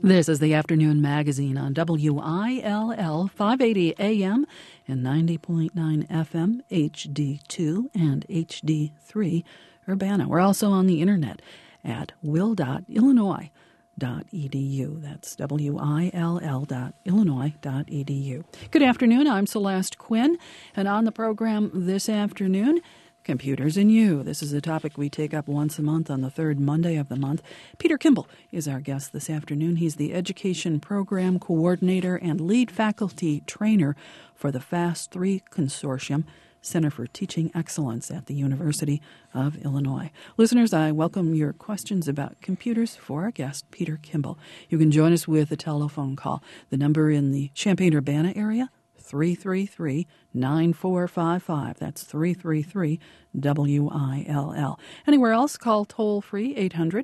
This is the Afternoon Magazine on WILL 580 AM and 90.9 FM, HD2 and HD3 Urbana. We're also on the internet at will.illinois.edu. That's WILL.illinois.edu. Good afternoon. I'm Celeste Quinn, and on the program this afternoon, Computers and You. This is a topic we take up once a month on the third Monday of the month. Peter Kimball is our guest this afternoon. He's the Education Program Coordinator and Lead Faculty Trainer for the FAST-3 Consortium, Center for Teaching Excellence at the University of Illinois. Listeners, I welcome your questions about computers for our guest, Peter Kimball. You can join us with a telephone call. The number in the Champaign-Urbana area, 333-9455. That's 333-WILL. Anywhere else, call toll-free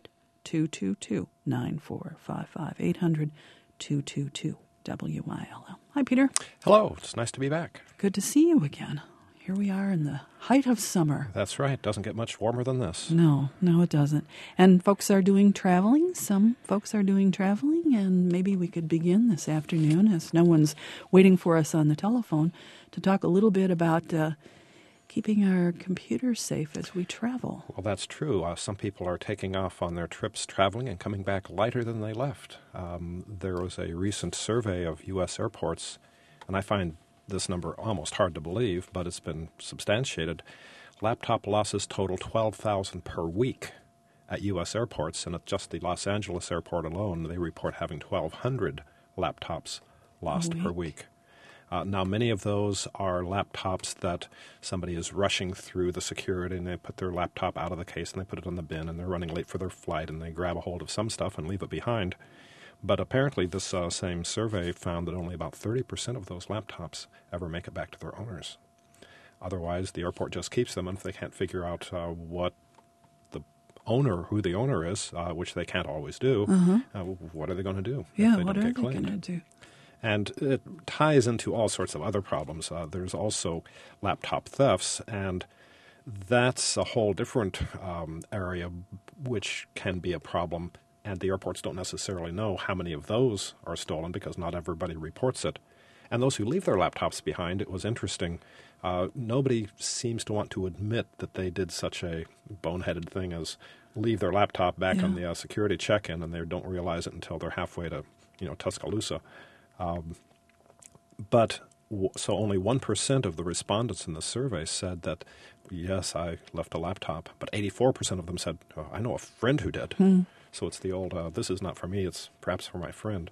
800-222-9455. 800-222-WILL. Hi, Peter. Hello. It's nice to be back. Good to see you again. Here we are in the height of summer. That's right. It doesn't get much warmer than this. No, it doesn't. And folks are doing traveling. Some folks are doing traveling, and maybe we could begin this afternoon, as no one's waiting for us on the telephone, to talk a little bit about keeping our computers safe as we travel. Well, that's true. Some people are taking off on their trips traveling and coming back lighter than they left. There was a recent survey of U.S. airports, and I find this number almost hard to believe, but it's been substantiated. Laptop losses total 12,000 per week at U.S. airports, and at just the Los Angeles airport alone, they report having 1,200 laptops lost per week. Now, many of those are laptops that somebody is rushing through the security, and they put their laptop out of the case, and they put it on the bin, and they're running late for their flight, and they grab a hold of some stuff and leave it behind. But apparently this same survey found that only about 30% of those laptops ever make it back to their owners. Otherwise, the airport just keeps them, and if they can't figure out who the owner is, which they can't always do, what are they going to do? Yeah, what are they going to do? And it ties into all sorts of other problems. There's also laptop thefts, and that's a whole different area which can be a problem. And the airports don't necessarily know how many of those are stolen because not everybody reports it. And those who leave their laptops behind, it was interesting. Nobody seems to want to admit that they did such a boneheaded thing as leave their laptop back on the security check-in, and they don't realize it until they're halfway to, Tuscaloosa. So only 1% of the respondents in the survey said that, yes, I left a laptop. But 84% of them said, oh, I know a friend who did. So it's the old, this is not for me, it's perhaps for my friend.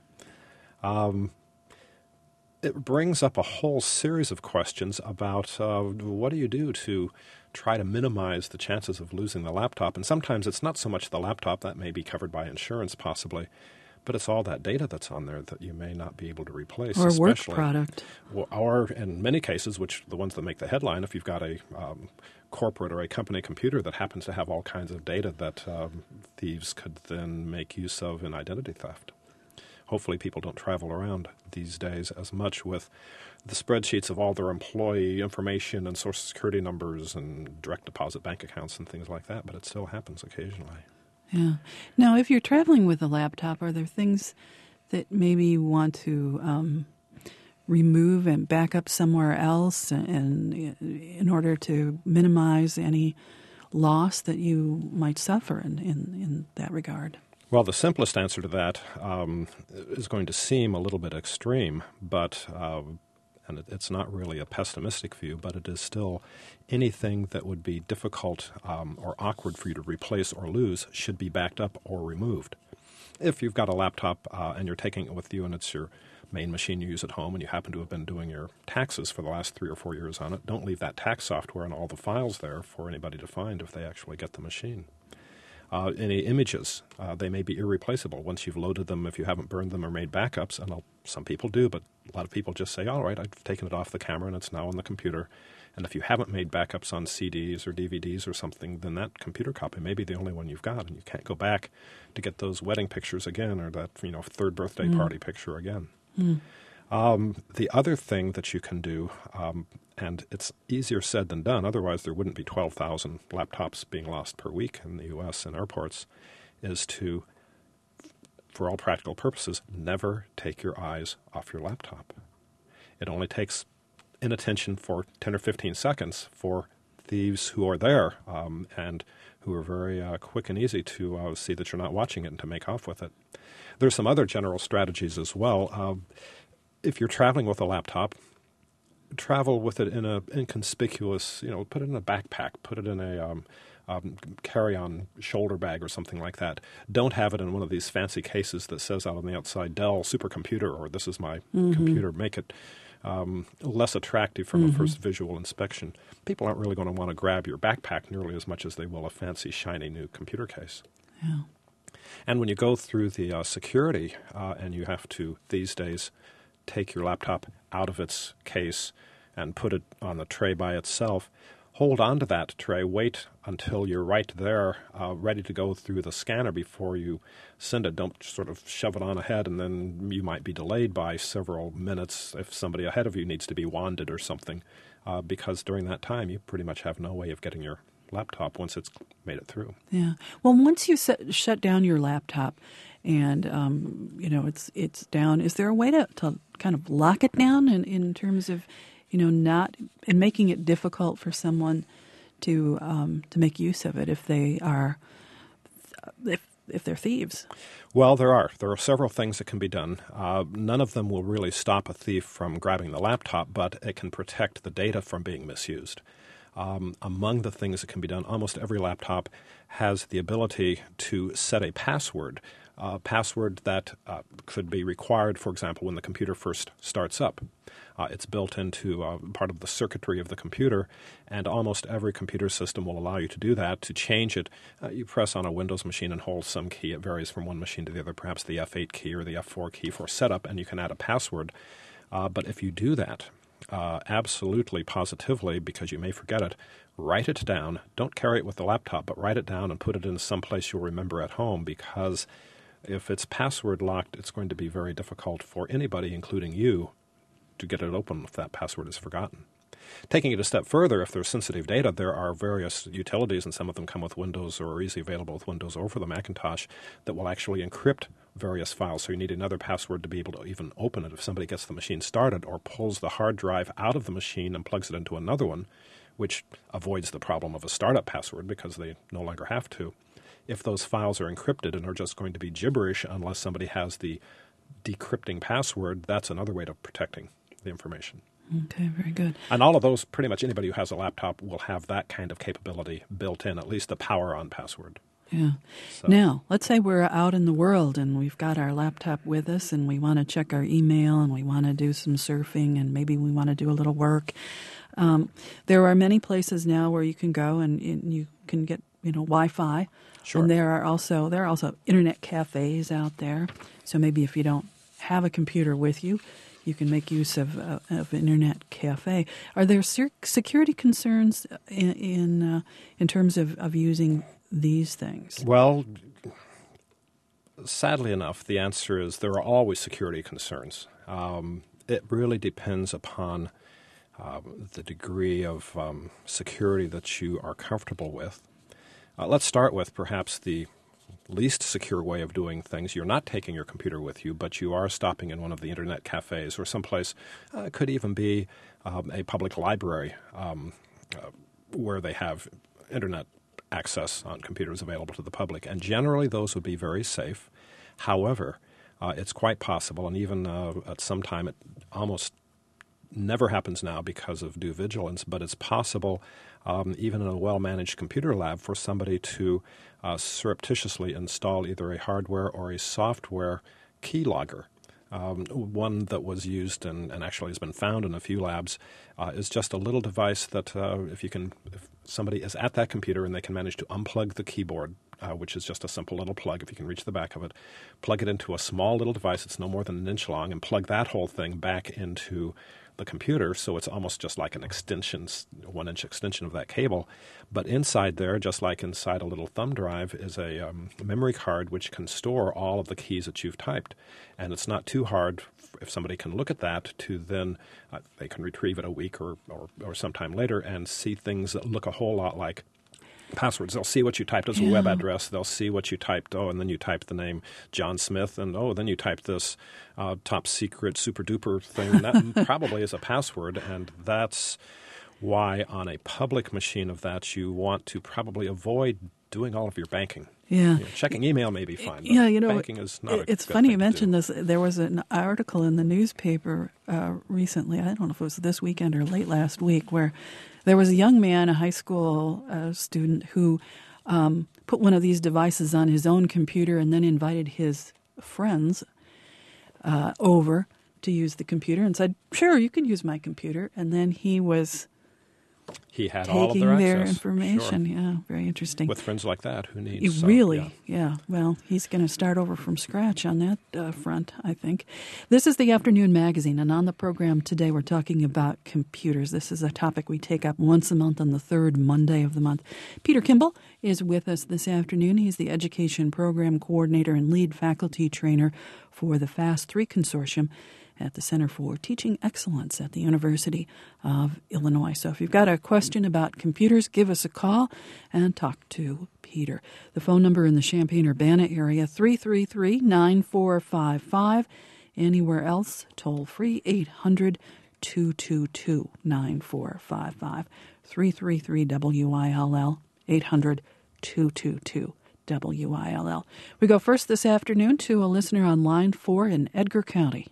It brings up a whole series of questions about what do you do to try to minimize the chances of losing the laptop. And sometimes it's not so much the laptop, that may be covered by insurance possibly, but it's all that data that's on there that you may not be able to replace. Or work product. Or in many cases, which the ones that make the headline, if you've got a corporate or a company computer that happens to have all kinds of data that thieves could then make use of in identity theft. Hopefully people don't travel around these days as much with the spreadsheets of all their employee information and Social Security numbers and direct deposit bank accounts and things like that, but it still happens occasionally. Yeah. Now, if you're traveling with a laptop, are there things that maybe you want to remove and back up somewhere else and in order to minimize any loss that you might suffer in that regard? Well, the simplest answer to that is going to seem a little bit extreme, but and it's not really a pessimistic view, but it is still anything that would be difficult or awkward for you to replace or lose should be backed up or removed. If you've got a laptop and you're taking it with you and it's your main machine you use at home and you happen to have been doing your taxes for the last 3 or 4 years on it, don't leave that tax software and all the files there for anybody to find if they actually get the machine. Any images, they may be irreplaceable once you've loaded them if you haven't burned them or made backups, and some people do, but a lot of people just say, all right, I've taken it off the camera and it's now on the computer. And if you haven't made backups on CDs or DVDs or something, then that computer copy may be the only one you've got, and you can't go back to get those wedding pictures again or that third birthday party picture again. The other thing that you can do, and it's easier said than done, otherwise there wouldn't be 12,000 laptops being lost per week in the U.S. in airports, is to for all practical purposes, never take your eyes off your laptop. It only takes inattention for 10 or 15 seconds for thieves who are there and who are very quick and easy to see that you're not watching it and to make off with it. There's some other general strategies as well. If you're traveling with a laptop, travel with it in a inconspicuous, put it in a backpack, put it in a carry-on shoulder bag or something like that. Don't have it in one of these fancy cases that says out on the outside, Dell supercomputer, or this is my computer. Make it less attractive from a first visual inspection. People aren't really going to want to grab your backpack nearly as much as they will a fancy, shiny new computer case. Yeah. And when you go through the security and you have to, these days, take your laptop out of its case and put it on the tray by itself, hold on to that tray, wait until you're right there, ready to go through the scanner before you send it. Don't sort of shove it on ahead, and then you might be delayed by several minutes if somebody ahead of you needs to be wanded or something, because during that time you pretty much have no way of getting your laptop once it's made it through. Yeah. Well, once you shut down your laptop and, it's down, is there a way to kind of lock it down in terms of, not and making it difficult for someone to make use of it if they are if they're thieves? Well, there are several things that can be done. None of them will really stop a thief from grabbing the laptop, but it can protect the data from being misused. Among the things that can be done, almost every laptop has the ability to set a password that could be required, for example, when the computer first starts up. It's built into part of the circuitry of the computer, and almost every computer system will allow you to do that. To change it, you press on a Windows machine and hold some key. It varies from one machine to the other, perhaps the F8 key or the F4 key for setup, and you can add a password. But if you do that, absolutely, positively, because you may forget it, write it down. Don't carry it with the laptop, but write it down and put it in some place you'll remember at home, because if it's password locked, it's going to be very difficult for anybody, including you, to get it open if that password is forgotten. Taking it a step further, if there's sensitive data, there are various utilities, and some of them come with Windows or are easily available with Windows or for the Macintosh, that will actually encrypt various files. So you need another password to be able to even open it. If somebody gets the machine started or pulls the hard drive out of the machine and plugs it into another one, which avoids the problem of a startup password because they no longer have to. If those files are encrypted and are just going to be gibberish unless somebody has the decrypting password, that's another way of protecting the information. Okay, very good. And all of those, pretty much anybody who has a laptop will have that kind of capability built in, at least the power-on password. Yeah. So. Now, let's say we're out in the world and we've got our laptop with us and we want to check our email and we want to do some surfing and maybe we want to do a little work. There are many places now where you can go and you can get, Wi-Fi. Sure. And there are also internet cafes out there. So maybe if you don't have a computer with you, you can make use of an internet cafe. Are there security concerns in terms of using these things? Well, sadly enough, the answer is there are always security concerns. It really depends upon the degree of security that you are comfortable with. Let's start with perhaps the least secure way of doing things. You're not taking your computer with you, but you are stopping in one of the internet cafes or someplace. It could even be a public library where they have internet access on computers available to the public. And generally, those would be very safe. However, it's quite possible, and even at some time it almost never happens now because of due vigilance, but it's possible, even in a well-managed computer lab, for somebody to surreptitiously install either a hardware or a software keylogger. One that was used and actually has been found in a few labs is just a little device that if somebody is at that computer and they can manage to unplug the keyboard, which is just a simple little plug, if you can reach the back of it, plug it into a small little device that's no more than an inch long, and plug that whole thing back into the computer, so it's almost just like an extension, 1-inch extension of that cable. But inside there, just like inside a little thumb drive, is a memory card which can store all of the keys that you've typed. And it's not too hard if somebody can look at that to then, they can retrieve it a week or sometime later and see things that look a whole lot like passwords. They'll see what you typed as a web address. They'll see what you typed. Oh, and then you typed the name John Smith, and then you typed this top secret super duper thing. That probably is a password, and that's why on a public machine of that you want to probably avoid doing all of your banking. Yeah. Checking email may be fine, but banking is not it's funny you mentioned this. There was an article in the newspaper recently, I don't know if it was this weekend or late last week, where there was a young man, a high school student, who put one of these devices on his own computer and then invited his friends over to use the computer and said, "Sure, you can use my computer." And then he had taking all of their their access. information. Sure. Yeah, very interesting. With friends like that, who needs... Really, yeah. Well, he's going to start over from scratch on that front, I think. This is the Afternoon Magazine, and on the program today we're talking about computers. This is a topic we take up once a month on the third Monday of the month. Peter Kimball is with us this afternoon. He's the Education Program Coordinator and Lead Faculty Trainer for the FAST-3 Consortium at the Center for Teaching Excellence at the University of Illinois. So if you've got a question about computers, give us a call and talk to Peter. The phone number in the Champaign-Urbana area, 333-9455. Anywhere else, toll free, 800-222-9455. 333-WILL, 800-222-WILL. We go first this afternoon to a listener on line 4 in Edgar County.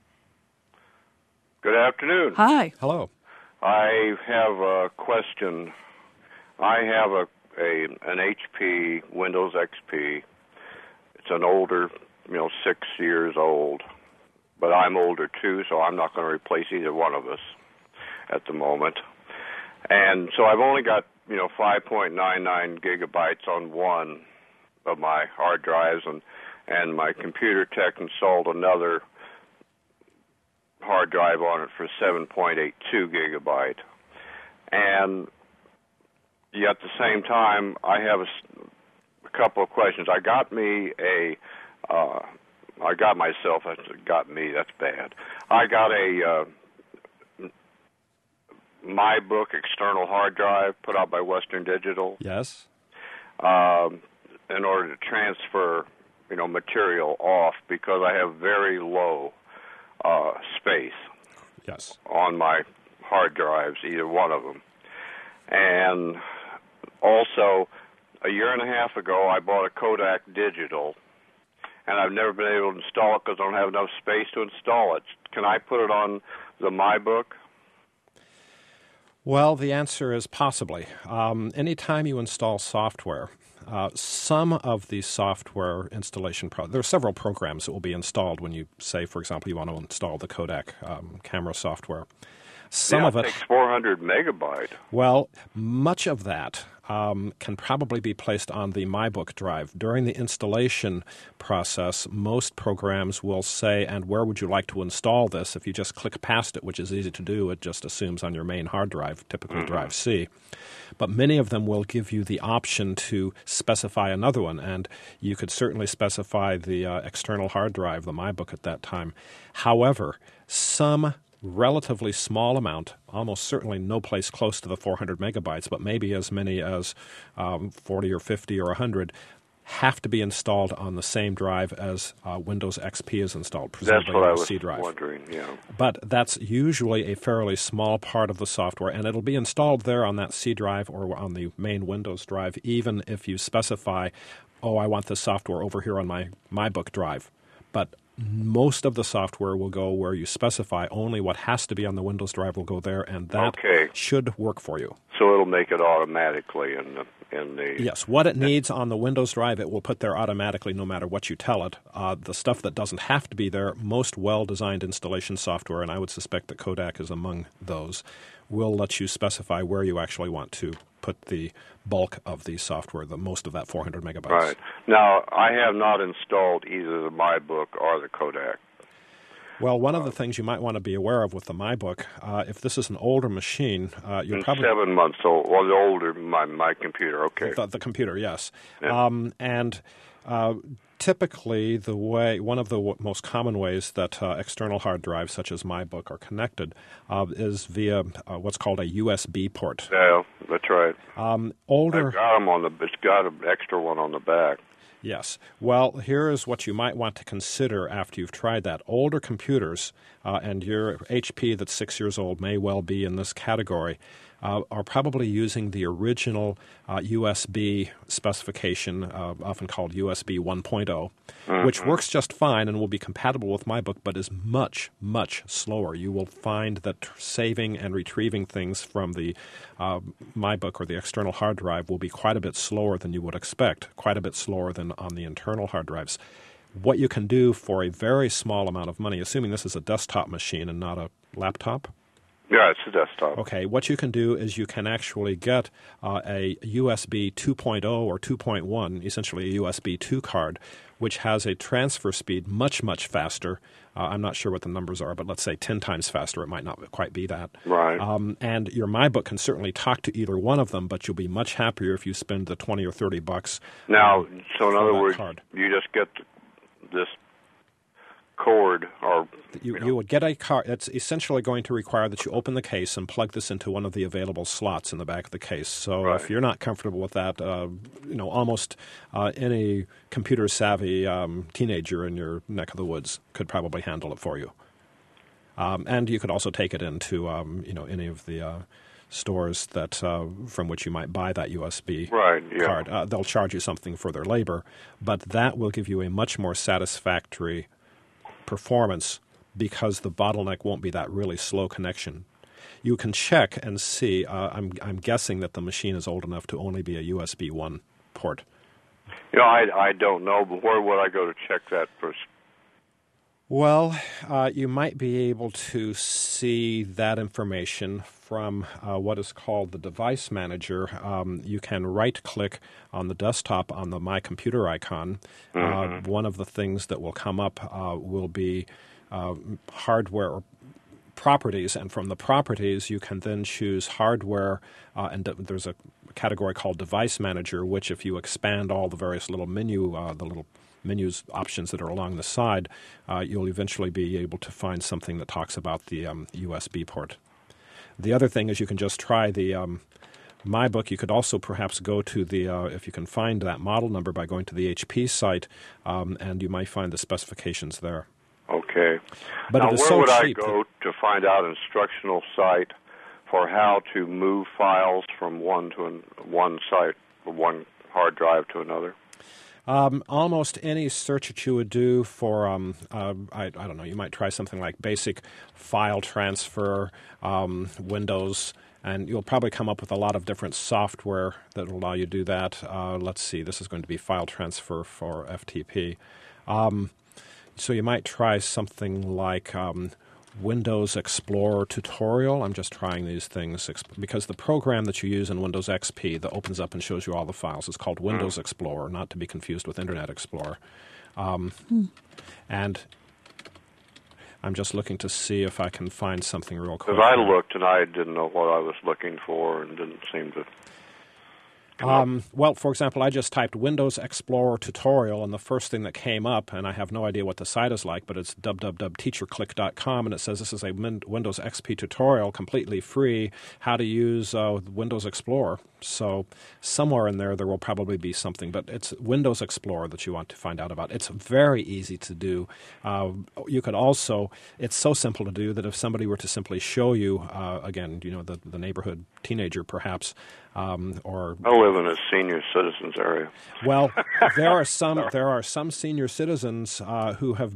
Good afternoon. Hi. Hello. I have a question. I have an HP Windows XP. It's an older, 6 years old. But I'm older too, so I'm not going to replace either one of us at the moment. And so I've only got, 5.99 gigabytes on one of my hard drives, and my computer tech installed another hard drive on it for 7.82 gigabyte. And yet at the same time, I have a couple of questions. I got a MyBook external hard drive put out by Western Digital. Yes. In order to transfer, material off, because I have very low space. Yes. On my hard drives, either one of them. And also, a year and a half ago, I bought a Kodak Digital, and I've never been able to install it because I don't have enough space to install it. Can I put it on the MyBook? Well, the answer is possibly. Anytime you install software, some of the software installation, there are several programs that will be installed when you say, for example, you want to install the Kodak camera software. Some of it takes 400 megabyte. Well, much of that can probably be placed on the MyBook drive. During the installation process, most programs will say, and where would you like to install this? If you just click past it, which is easy to do, it just assumes on your main hard drive, typically drive C. But many of them will give you the option to specify another one, and you could certainly specify the external hard drive, the MyBook at that time. However, some relatively small amount, almost certainly no place close to the 400 megabytes, but maybe as many as 40 or 50 or 100, have to be installed on the same drive as Windows XP is installed, presumably that's what on I the was C drive. Wondering, yeah. But that's usually a fairly small part of the software, and it'll be installed there on that C drive or on the main Windows drive, even if you specify, I want this software over here on my MyBook drive. But most of the software will go where you specify. Only what has to be on the Windows drive will go there, and that should work for you. So it'll make it automatically in the... Yes, what it needs on the Windows drive, it will put there automatically no matter what you tell it. The stuff that doesn't have to be there, most well-designed installation software, and I would suspect that Kodak is among those, will let you specify where you actually want to put the bulk of the software, the most of that 400 megabytes. Right. Now, I have not installed either the MyBook or the Kodak. Well, one of the things you might want to be aware of with the MyBook, if this is an older machine, you're probably 7 months old. Well, the older my computer. Okay. The computer, yes. Yeah. And Typically, one of the most common ways that external hard drives, such as MyBook, are connected is via what's called a USB port. Yeah, that's right. Older. It's got an extra one on the back. Yes. Well, here is what you might want to consider after you've tried that. Older computers, and your HP that's 6 years old may well be in this category, are probably using the original USB specification, often called USB 1.0, which works just fine and will be compatible with MyBook, but is much, much slower. You will find that saving and retrieving things from the MyBook or the external hard drive will be quite a bit slower than you would expect, quite a bit slower than on the internal hard drives. What you can do for a very small amount of money, assuming this is a desktop machine and not a laptop. Yeah, it's a desktop. Okay, what you can do is you can actually get a USB 2.0 or 2.1, essentially a USB 2 card, which has a transfer speed much, much faster. I'm not sure what the numbers are, but let's say 10 times faster. It might not quite be that. Right. And your MyBook can certainly talk to either one of them, but you'll be much happier if you spend the $20 or $30. Now, so in other words, card. You just get this cord, or you would get a card. It's essentially going to require that you open the case and plug this into one of the available slots in the back of the case. So right. If you're not comfortable with that, almost any computer savvy teenager in your neck of the woods could probably handle it for you. And you could also take it into any of the stores that from which you might buy that USB card. They'll charge you something for their labor, but that will give you a much more satisfactory performance because the bottleneck won't be that really slow connection. You can check and see. I'm guessing that the machine is old enough to only be a USB 1 port. I don't know, but where would I go to check that first? Well, you might be able to see that information from what is called the device manager. You can right-click on the desktop on the My Computer icon. One of the things that will come up will be hardware properties, and from the properties you can then choose hardware, and there's a category called Device Manager, which if you expand all the various little menus options that are along the side, you'll eventually be able to find something that talks about the USB port. The other thing is you can just try the MyBook. You could also perhaps go to the, if you can find that model number by going to the HP site, and you might find the specifications there. Okay. But now, it is where so would cheap I go to find out an instructional site for how to move files from one site, from one hard drive to another? Almost any search that you would do for, I don't know, you might try something like basic file transfer, Windows, and you'll probably come up with a lot of different software that will allow you to do that. Let's see, this is going to be file transfer for FTP. So you might try something like Windows Explorer tutorial. I'm just trying these things because the program that you use in Windows XP that opens up and shows you all the files is called Windows Explorer, not to be confused with Internet Explorer. And I'm just looking to see if I can find something real quick. Because I looked and I didn't know what I was looking for and didn't seem to... Well, for example, I just typed Windows Explorer tutorial, and the first thing that came up, and I have no idea what the site is like, but it's www.teacherclick.com, and it says this is a Windows XP tutorial, completely free, how to use Windows Explorer. So somewhere in there will probably be something, but it's Windows Explorer that you want to find out about. It's very easy to do. You could also, it's so simple to do that if somebody were to simply show you, again, the neighborhood teenager perhaps, or I live in a senior citizens area. Well, there are some senior citizens who have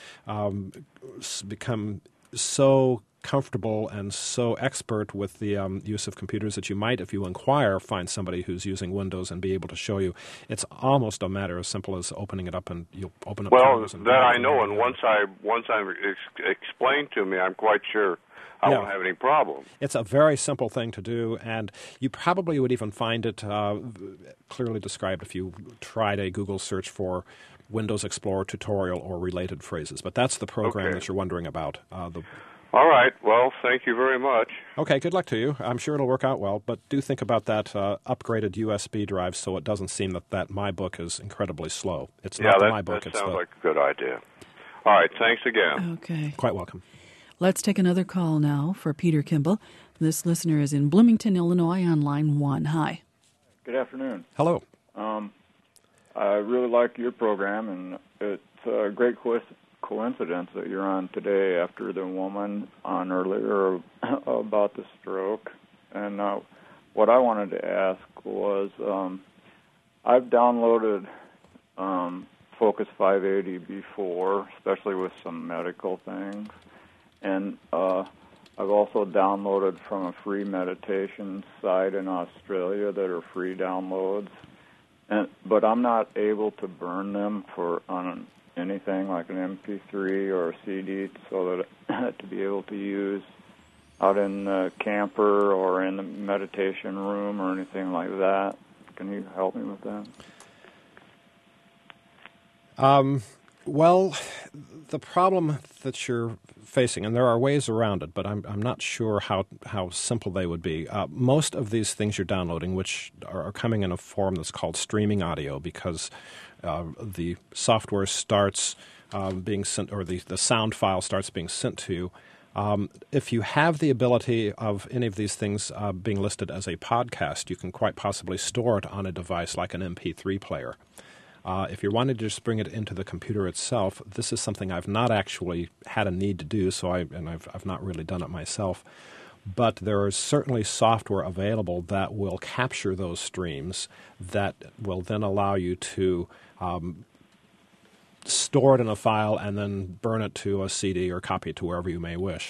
become so comfortable and so expert with the use of computers that you might, if you inquire, find somebody who's using Windows and be able to show you. It's almost a matter as simple as opening it up, and you'll open up. Well, that I know, and once explained to me, I'm quite sure I won't have any problem. It's a very simple thing to do, and you probably would even find it clearly described if you tried a Google search for Windows Explorer tutorial or related phrases. But that's the program that you're wondering about. All right. Well, thank you very much. Okay, good luck to you. I'm sure it'll work out well, but do think about that upgraded USB drive so it doesn't seem that my book is incredibly slow. It's not my book. That sounds like a good idea. All right, thanks again. Okay. Quite welcome. Let's take another call now for Peter Kimball. This listener is in Bloomington, Illinois on line 1. Hi. Good afternoon. Hello. I really like your program, and it's a great coincidence that you're on today after the woman on earlier about the stroke. And what I wanted to ask was, I've downloaded Focus 580 before, especially with some medical things. And I've also downloaded from a free meditation site in Australia that are free downloads. But I'm not able to burn them on anything like an MP3 or a CD, so that to be able to use out in the camper or in the meditation room or anything like that. Can you help me with that? Well, the problem that you're facing, and there are ways around it, but I'm not sure how simple they would be. Most of these things you're downloading, which are coming in a form that's called streaming audio, because the software starts being sent, or the sound file starts being sent to you. If you have the ability of any of these things being listed as a podcast, you can quite possibly store it on a device like an MP3 player. If you're wanting to just bring it into the computer itself, this is something I've not actually had a need to do, I've not really done it myself. But there is certainly software available that will capture those streams that will then allow you to store it in a file and then burn it to a CD or copy it to wherever you may wish.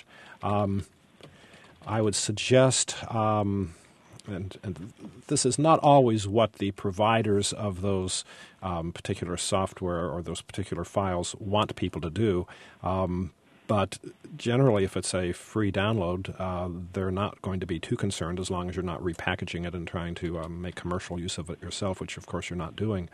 I would suggest, and this is not always what the providers of those particular software or those particular files want people to do, but generally if it's a free download, they're not going to be too concerned as long as you're not repackaging it and trying to make commercial use of it yourself, which of course you're not doing.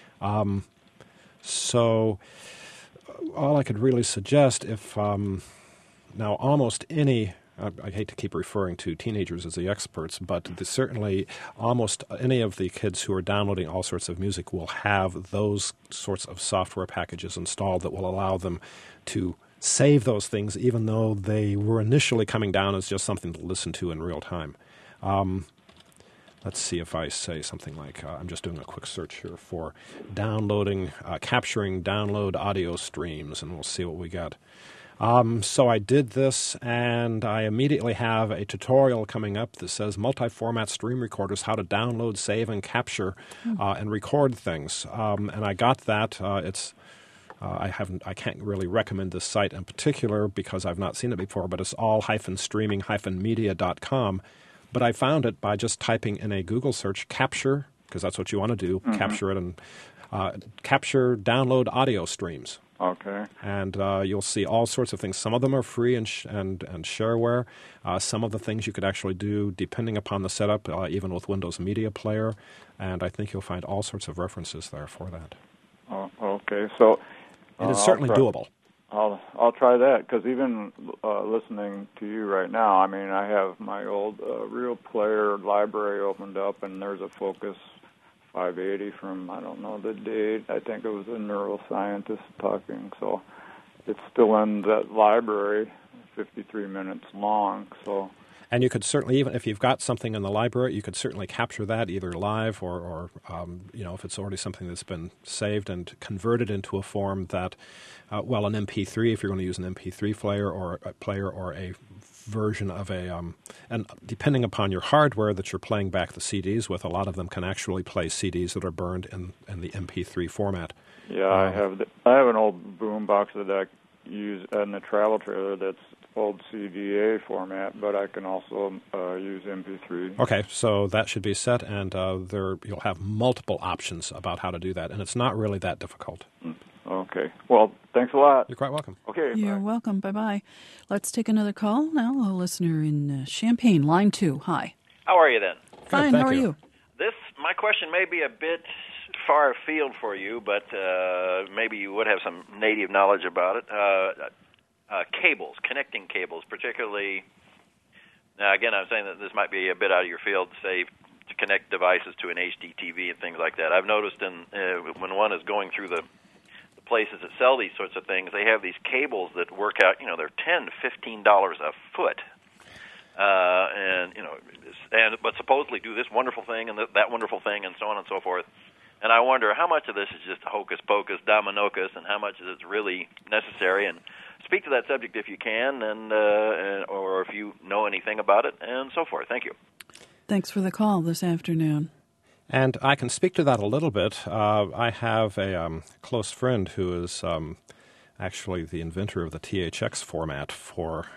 So all I could really suggest, if now almost any, I hate to keep referring to teenagers as the experts, but certainly almost any of the kids who are downloading all sorts of music will have those sorts of software packages installed that will allow them to save those things, even though they were initially coming down as just something to listen to in real time. Let's see if I say something like, I'm just doing a quick search here for capturing download audio streams, and we'll see what we got. So I did this, and I immediately have a tutorial coming up that says multi-format stream recorders, how to download, save, and capture and record things. And I got that. I can't really recommend this site in particular because I've not seen it before, but it's all-streaming-media.com. But I found it by just typing in a Google search, capture, because that's what you want to do, capture it, and capture download audio streams. Okay. And you'll see all sorts of things. Some of them are free and shareware. Some of the things you could actually do depending upon the setup, even with Windows Media Player. And I think you'll find all sorts of references there for that. Oh, okay. So it is certainly doable. I'll try that, because even listening to you right now, I mean, I have my old Real Player library opened up, and there's a Focus 580 from, I don't know the date, I think it was a neuroscientist talking, so it's still in that library, 53 minutes long, so... And you could certainly, even if you've got something in the library, you could certainly capture that either live or if it's already something that's been saved and converted into a form that, an MP3, if you're going to use an MP3 player or a version of and depending upon your hardware that you're playing back the CDs with, a lot of them can actually play CDs that are burned in the MP3 format. Yeah, I have an old boom box that I use in the travel trailer that's old CDA format, but I can also use MP3. Okay, so that should be set, and you'll have multiple options about how to do that, and it's not really that difficult. Okay. Well, thanks a lot. You're quite welcome. Okay. You're welcome. Bye-bye. Let's take another call now. A listener in Champaign, line 2. Hi. How are you then? Fine. Good, how are you? My question may be a bit far afield for you, but maybe you would have some native knowledge about it. cables, connecting cables, particularly. Now, again, I'm saying that this might be a bit out of your field, say, to connect devices to an HD TV and things like that. I've noticed when one is going through the places that sell these sorts of things, they have these cables that work out, they're $10, $15 a foot. But supposedly do this wonderful thing and that wonderful thing and so on and so forth. And I wonder how much of this is just hocus pocus, dominocus, and how much is it really necessary. And speak to that subject if you can, or if you know anything about it, and so forth. Thank you. Thanks for the call this afternoon. And I can speak to that a little bit. I have a close friend who is actually the inventor of the THX format for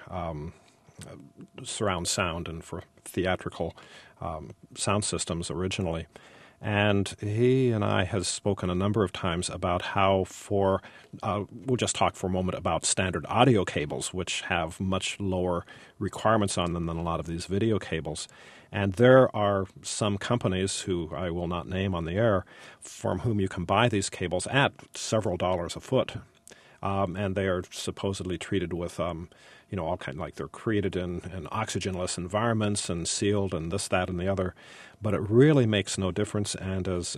surround sound and for theatrical sound systems originally. And he and I have spoken a number of times about how we'll just talk for a moment about standard audio cables, which have much lower requirements on them than a lot of these video cables. And there are some companies who I will not name on the air from whom you can buy these cables at several dollars a foot. And they are supposedly treated with, all kind, like they're created in oxygenless environments and sealed and this, that, and the other. But it really makes no difference. And as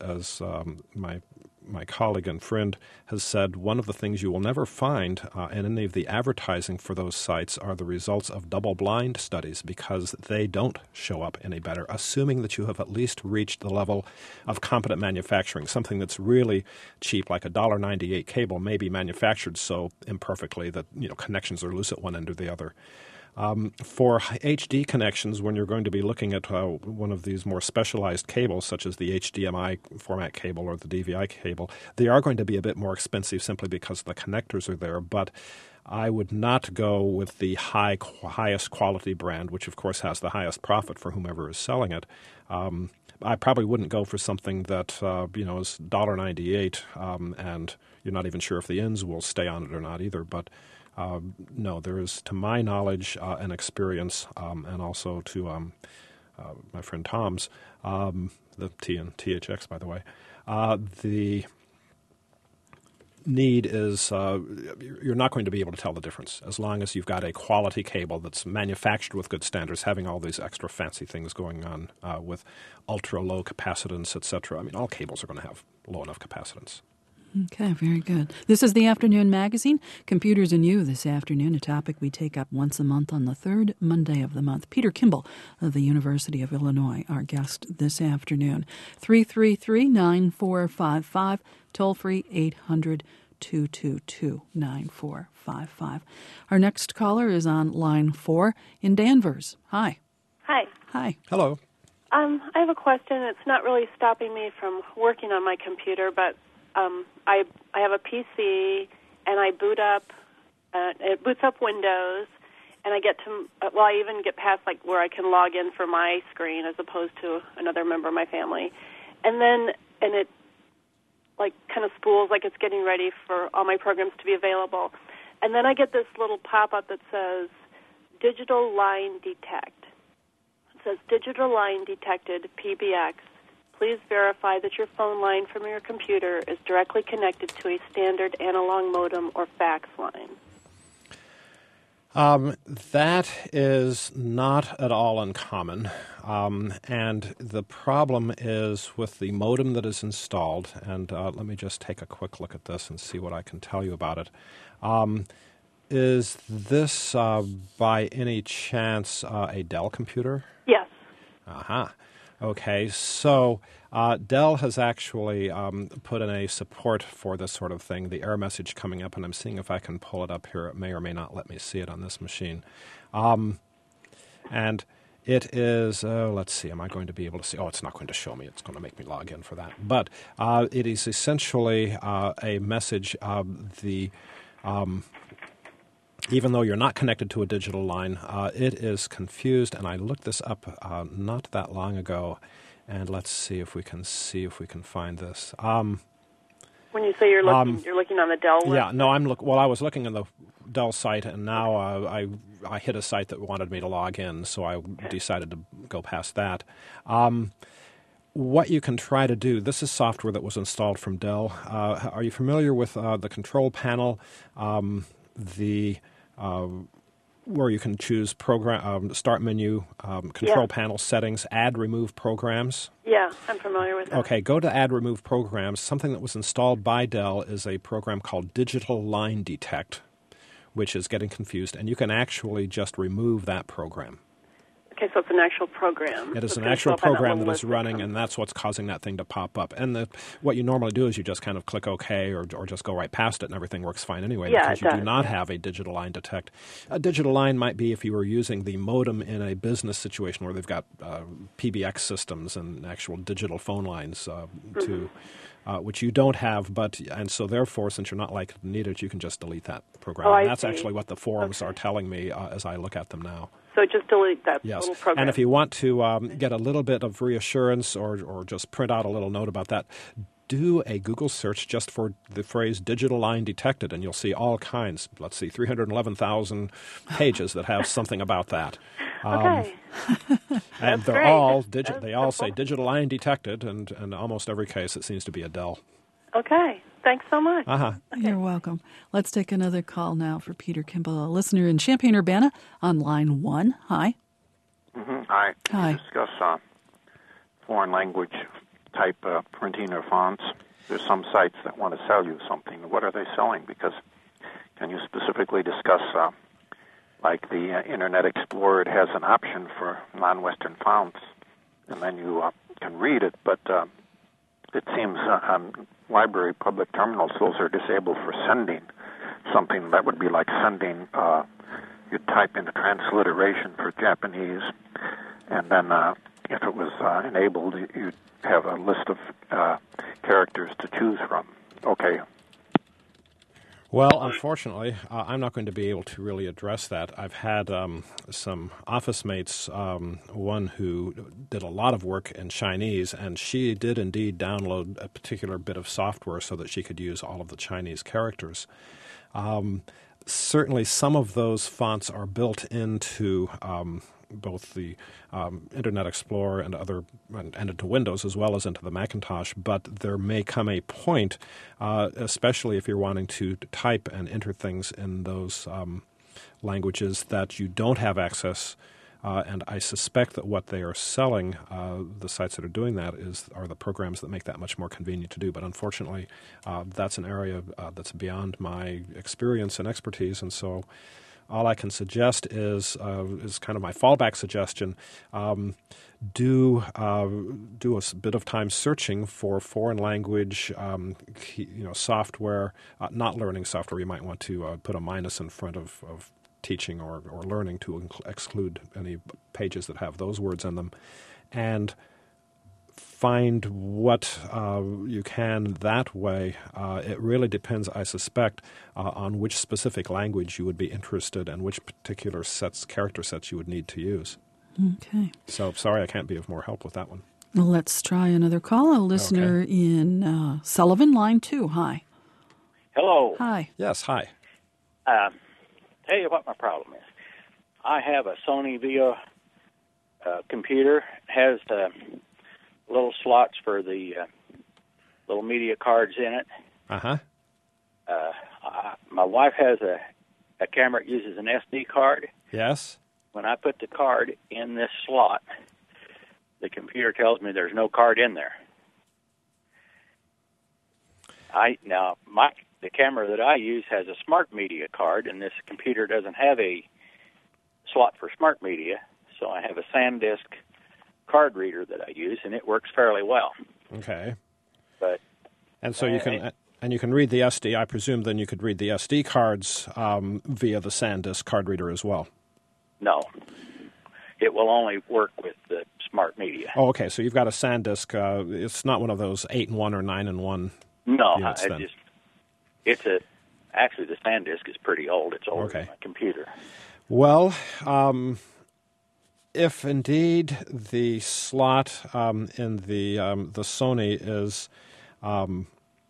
my colleague and friend has said, one of the things you will never find in any of the advertising for those sites are the results of double-blind studies, because they don't show up any better, assuming that you have at least reached the level of competent manufacturing. Something that's really cheap, like a $1.98 cable, may be manufactured so imperfectly that connections are loose at one end or the other. For HD connections, when you're going to be looking at one of these more specialized cables, such as the HDMI format cable or the DVI cable, they are going to be a bit more expensive simply because the connectors are there. But I would not go with the highest quality brand, which of course has the highest profit for whomever is selling it. I probably wouldn't go for something that is $1.98, and you're not even sure if the ends will stay on it or not either. But no, there is, to my knowledge and experience, and also to my friend Tom's, the T and THX, by the way, the need is you're not going to be able to tell the difference as long as you've got a quality cable that's manufactured with good standards, having all these extra fancy things going on with ultra-low capacitance, etc. I mean, all cables are going to have low enough capacitance. Okay, very good. This is the Afternoon Magazine, Computers and You this afternoon, a topic we take up once a month on the third Monday of the month. Peter Kimball of the University of Illinois, our guest this afternoon. 333-9455, toll-free 800-222-9455. Our next caller is on line 4 in Danvers. Hi. Hi. Hi. Hello. I have a question. It's not really stopping me from working on my computer, but I have a PC, and I boot up. It boots up Windows, and I get to. I even get past where I can log in for my screen as opposed to another member of my family, and it kind of spools like it's getting ready for all my programs to be available, and then I get this little pop-up that says "Digital Line Detect." It says "Digital Line Detected, PBX. Please verify that your phone line from your computer is directly connected to a standard analog modem or fax line." That is not at all uncommon. And the problem is with the modem that is installed, and let me just take a quick look at this and see what I can tell you about it. Is this by any chance a Dell computer? Yes. Uh-huh. Okay, so Dell has actually put in a support for this sort of thing, the error message coming up, and I'm seeing if I can pull it up here. It may or may not let me see it on this machine. And it is, let's see, am I going to be able to see? Oh, it's not going to show me. It's going to make me log in for that. But it is essentially a message even though you're not connected to a digital line, it is confused, and I looked this up not that long ago, and let's see if we can find this. When you say you're looking on the Dell website? Yeah, no, I was looking on the Dell site, and now I hit a site that wanted me to log in, so I decided to go past that. What you can try to do, this is software that was installed from Dell. Are you familiar with the control panel? The where you can choose program, start menu, control panel settings, add, remove programs. Yeah, I'm familiar with that. Okay, go to add, remove programs. Something that was installed by Dell is a program called Digital Line Detect, which is getting confused, and you can actually just remove that program. Okay, so it's an actual program. It is an actual program that is running, and that's what's causing that thing to pop up. And what you normally do is you just kind of click OK or just go right past it, and everything works fine anyway because you do not have a digital line detect. A digital line might be if you were using the modem in a business situation where they've got PBX systems and actual digital phone lines which you don't have, and so therefore, since you're not likely to need it, you can just delete that program. Oh, and that's actually what the forums are telling me as I look at them now. So just delete that little program. And if you want to get a little bit of reassurance or just print out a little note about that, do a Google search just for the phrase digital line detected, and you'll see all kinds. Let's see, 311,000 pages that have something about that. Okay. And they're all they all say digital line detected, and in almost every case it seems to be a Dell. Okay. Thanks so much. Uh-huh. Okay. You're welcome. Let's take another call now for Peter Kimball, a listener in Champaign-Urbana on line 1. Hi. Mm-hmm. Hi. Can you discuss foreign language type printing or fonts? There's some sites that want to sell you something. What are they selling? Because can you specifically discuss, like the Internet Explorer, it has an option for non-Western fonts, and then you can read it, but it seems on library public terminals, those are disabled for sending something that would be like sending, you'd type in a transliteration for Japanese, and then if it was enabled, you'd have a list of characters to choose from. Okay. Well, unfortunately, I'm not going to be able to really address that. I've had some office mates, one who did a lot of work in Chinese, and she did indeed download a particular bit of software so that she could use all of the Chinese characters. Certainly, some of those fonts are built into both the Internet Explorer and into Windows as well as into the Macintosh, but there may come a point, especially if you're wanting to type and enter things in those languages, that you don't have access. And I suspect that what they are selling, the sites that are doing that, are the programs that make that much more convenient to do. But unfortunately, that's an area that's beyond my experience and expertise, and so all I can suggest is kind of my fallback suggestion. Do a bit of time searching for foreign language, software, not learning software. You might want to put a minus in front of teaching or learning to exclude any pages that have those words in them, and find what you can that way. It really depends, I suspect, on which specific language you would be interested and which particular character sets you would need to use. Okay. So, sorry I can't be of more help with that one. Well, let's try another call. A listener in Sullivan, line 2. Hi. Hello. Hi. Yes, hi. Tell you what my problem is. I have a Sony Via computer. Has little slots for the little media cards in it. Uh-huh. My wife has a camera that uses an SD card. Yes. When I put the card in this slot, the computer tells me there's no card in there. The camera that I use has a smart media card, and this computer doesn't have a slot for smart media, so I have a SanDisk card reader that I use, and it works fairly well. Okay. And so you can read the SD. I presume then you could read the SD cards via the SanDisk card reader as well. No, it will only work with the smart media. Oh, okay. So you've got a SanDisk. It's not one of those 8-in-1 or 9-in-1. No, units, then. Actually the SanDisk is pretty old. It's older than my computer. Well, if indeed the slot in the Sony is, how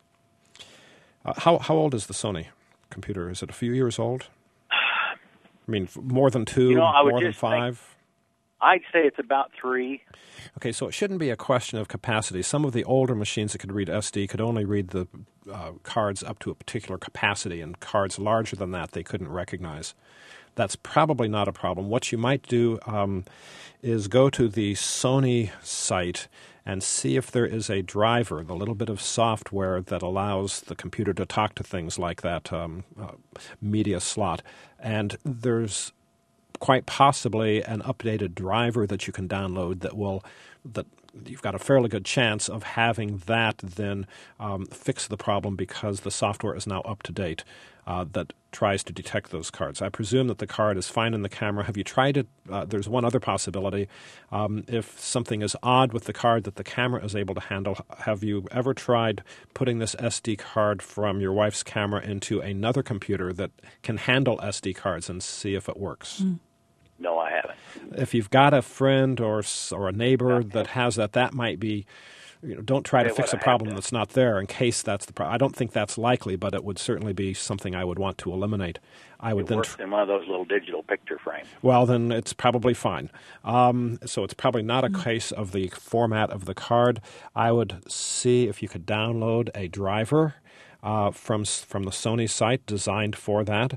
old is the Sony computer? Is it a few years old? I mean, more than 2, more than 5? I'd say it's about 3. Okay, so it shouldn't be a question of capacity. Some of the older machines that could read SD could only read the cards up to a particular capacity, and cards larger than that they couldn't recognize. That's probably not a problem. What you might do is go to the Sony site and see if there is a driver, the little bit of software that allows the computer to talk to things like that media slot. And there's quite possibly an updated driver that you can download that you've got a fairly good chance of having that then fix the problem, because the software is now up to date that tries to detect those cards. I presume that the card is fine in the camera. Have you tried it? There's one other possibility. If something is odd with the card that the camera is able to handle, have you ever tried putting this SD card from your wife's camera into another computer that can handle SD cards and see if it works? No, I haven't. If you've got a friend or a neighbor that has that might be, don't try to fix a problem that's not there in case that's the problem. I don't think that's likely, but it would certainly be something I would want to eliminate. I would then works in one of those little digital picture frames. Well, then it's probably fine. So it's probably not a case of the format of the card. I would see if you could download a driver from the Sony site designed for that.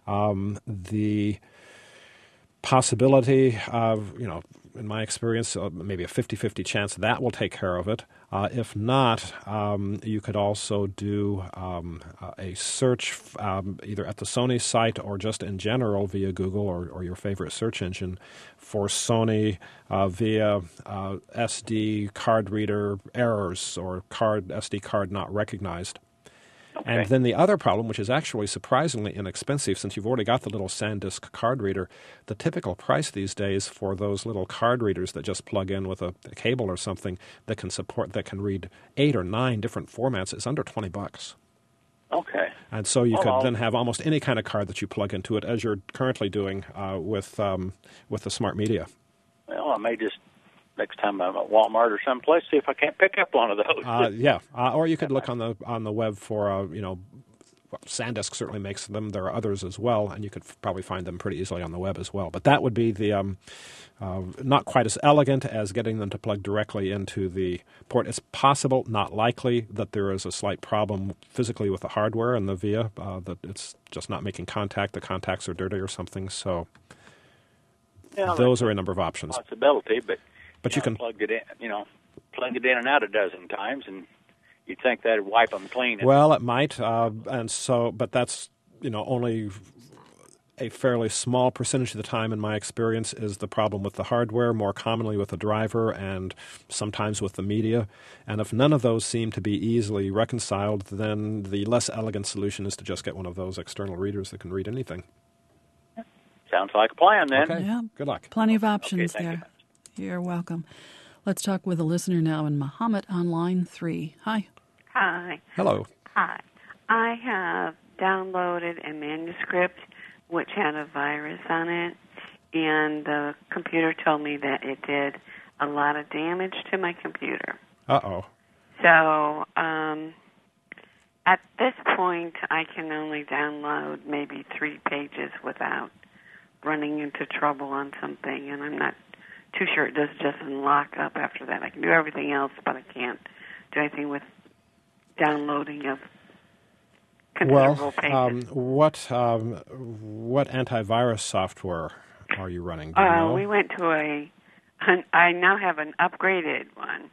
The possibility of, in my experience, maybe a 50-50 chance that will take care of it. If not, you could also do a search either at the Sony site or just in general via Google or your favorite search engine for Sony via SD card reader errors or SD card not recognized. Okay. And then the other problem, which is actually surprisingly inexpensive, since you've already got the little SanDisk card reader, the typical price these days for those little card readers that just plug in with a cable or something that can read 8 or 9 different formats is under $20. Okay. And so you could then have almost any kind of card that you plug into it, as you're currently doing with the Smart Media. Well, I may just next time I'm at Walmart or someplace, see if I can't pick up one of those. Or you could look on the web for SanDisk certainly makes them. There are others as well, and you could probably find them pretty easily on the web as well. But that would be the not quite as elegant as getting them to plug directly into the port. It's possible, not likely, that there is a slight problem physically with the hardware and the VIA, that it's just not making contact. The contacts are dirty or something. So those are a number of options. Possibility, but you can plug it in and out a dozen times, and you'd think that'd wipe them clean. Well, it might, but that's only a fairly small percentage of the time, in my experience, is the problem with the hardware. More commonly with the driver, and sometimes with the media. And if none of those seem to be easily reconciled, then the less elegant solution is to just get one of those external readers that can read anything. Sounds like a plan, then. Okay. Yeah. Good luck. Plenty of options there. You. You're welcome. Let's talk with a listener now in Muhammad on line 3. Hi. Hi. Hello. Hi. I have downloaded a manuscript which had a virus on it, and the computer told me that it did a lot of damage to my computer. Uh-oh. So at this point, I can only download maybe 3 pages without running into trouble on something, and I'm not too sure it doesn't lock up after that. I can do everything else, but I can't do anything with downloading of considerable pages. What antivirus software are you running? Do you know? We went to I now have an upgraded one.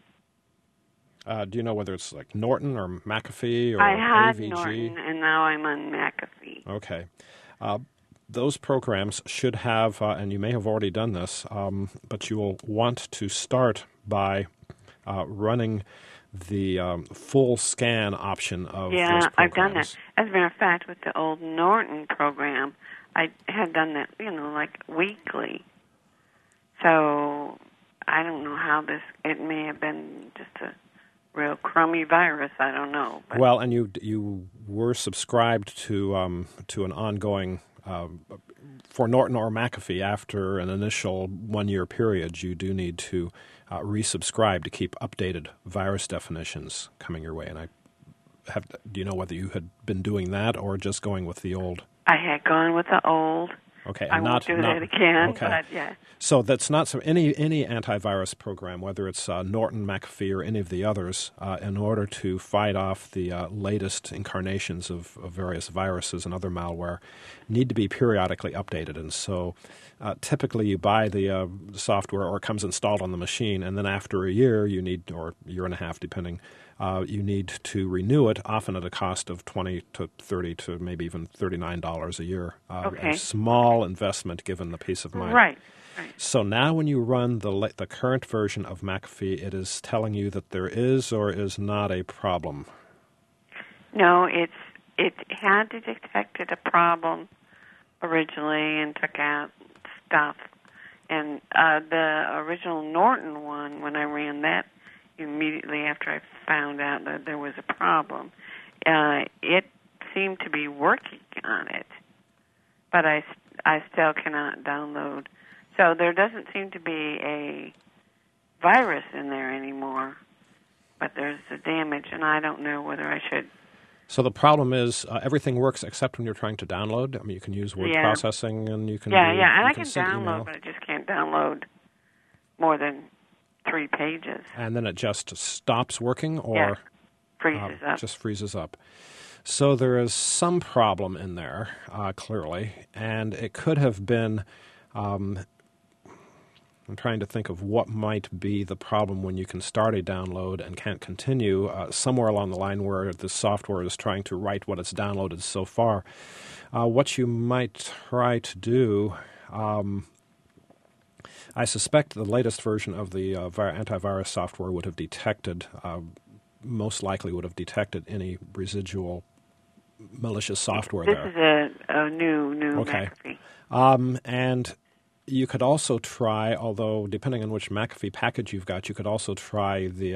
Do you know whether it's like Norton or McAfee or I had AVG? Norton, and now I'm on McAfee. Okay. Those programs should have, and you may have already done this, but you will want to start by running the full scan option of those programs. I've done that. As a matter of fact, with the old Norton program, I had done that, like weekly. So I don't know how it may have been just a real crummy virus. I don't know. But. Well, and you were subscribed to an ongoing. For Norton or McAfee, after an initial 1-year period, you do need to resubscribe to keep updated virus definitions coming your way. And do you know whether you had been doing that or just going with the old? I had gone with the old, Okay, I won't do that again. Okay. But yeah. So that's not so. Any antivirus program, whether it's Norton, McAfee, or any of the others, in order to fight off the latest incarnations of various viruses and other malware, need to be periodically updated. And so, typically, you buy the software, or it comes installed on the machine, and then after a year, you need, or a year and a half, depending. You need to renew it, often at a cost of $20 to $30 to maybe even $39 a year. Okay. A small investment given the peace of mind. Right. So now when you run the current version of McAfee, it is telling you that there is or is not a problem. No, it had detected a problem originally and took out stuff. And the original Norton one, when I ran that immediately after I found out that there was a problem, it seemed to be working on it, but I still cannot download. So there doesn't seem to be a virus in there anymore, but there's the damage, and I don't know whether I should. So the problem is everything works except when you're trying to download. I mean, you can use word processing, and you can and I can download, email. But I just can't download more than 3 pages. And then it just stops working, or freezes up. Just freezes up. So there is some problem in there, clearly, and it could have been. I'm trying to think of what might be the problem when you can start a download and can't continue, somewhere along the line where the software is trying to write what it's downloaded so far. What you might try to do, I suspect the latest version of the antivirus software would have detected, most likely would have detected any residual malicious software there. This is a new McAfee. And you could also try, although depending on which McAfee package you've got, you could also try the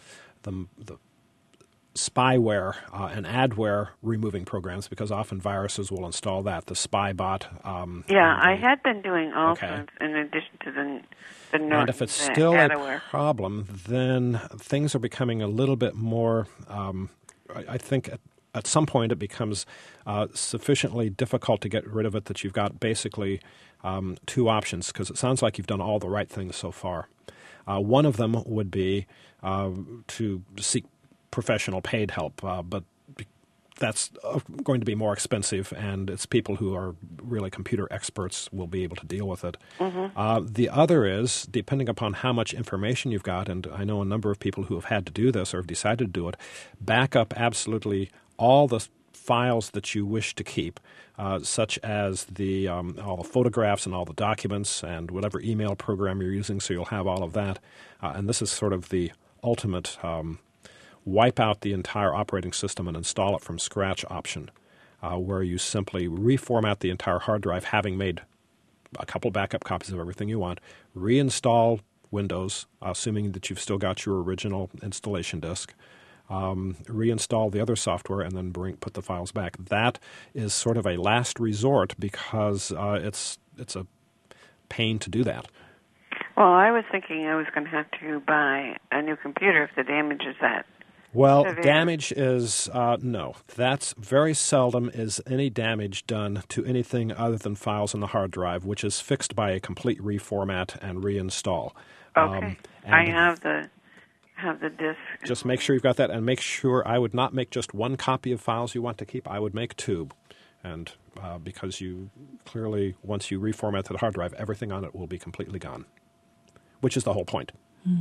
spyware and adware removing programs, because often viruses will install that. The Spybot. I had been doing all sorts in addition to the Norton. And if it's still a problem, then things are becoming a little bit more. I think at some point it becomes sufficiently difficult to get rid of it that you've got basically 2 options, because it sounds like you've done all the right things so far. One of them would be to seek professional paid help, but that's going to be more expensive, and it's people who are really computer experts will be able to deal with it. Mm-hmm. The other is, depending upon how much information you've got, and I know a number of people who have had to do this or have decided to do it, back up absolutely all the files that you wish to keep, such as all the photographs and all the documents and whatever email program you're using, so you'll have all of that. And this is sort of the ultimate wipe out the entire operating system and install it from scratch option, where you simply reformat the entire hard drive, having made a couple backup copies of everything you want, reinstall Windows, assuming that you've still got your original installation disk, reinstall the other software, and then put the files back. That is sort of a last resort, because it's a pain to do that. Well, I was thinking I was going to have to buy a new computer if the damage is that. Well, damage is, no. That's very seldom is any damage done to anything other than files on the hard drive, which is fixed by a complete reformat and reinstall. Okay. I have the disk. Just make sure you've got that, and make sure I would not make just 1 copy of files you want to keep. I would make 2. And because you clearly, once you reformat the hard drive, everything on it will be completely gone, which is the whole point.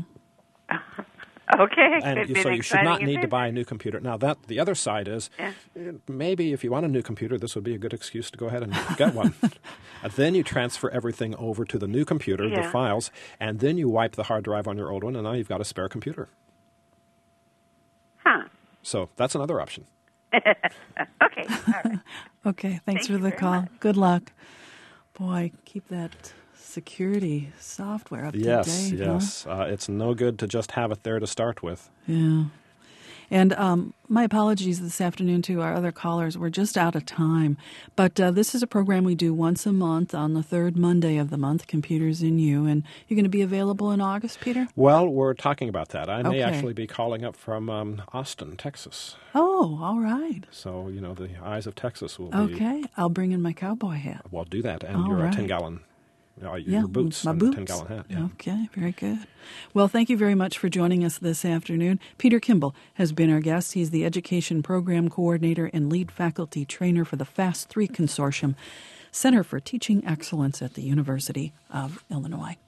Okay. And so you should not need to buy a new computer. Now, the other side is, maybe if you want a new computer, this would be a good excuse to go ahead and get one. And then you transfer everything over to the new computer, the files, and then you wipe the hard drive on your old one, and now you've got a spare computer. Huh. So that's another option. Okay. All right. Okay. Thanks for the call. Much. Good luck. Boy, keep that security software up to date. Yes. It's no good to just have it there to start with. Yeah. And my apologies this afternoon to our other callers. We're just out of time. But this is a program we do once a month on the third Monday of the month, Computers in You. And you're going to be available in August, Peter? Well, we're talking about that. I may actually be calling up from Austin, Texas. Oh, all right. So, the eyes of Texas will be... Okay. I'll bring in my cowboy hat. Well, do that. And your 10-gallon... your boots my and boots. The 10-gallon hat. Yeah. Okay, very good. Well, thank you very much for joining us this afternoon. Peter Kimball has been our guest. He's the Education Program Coordinator and Lead Faculty Trainer for the FAST 3 Consortium, Center for Teaching Excellence at the University of Illinois.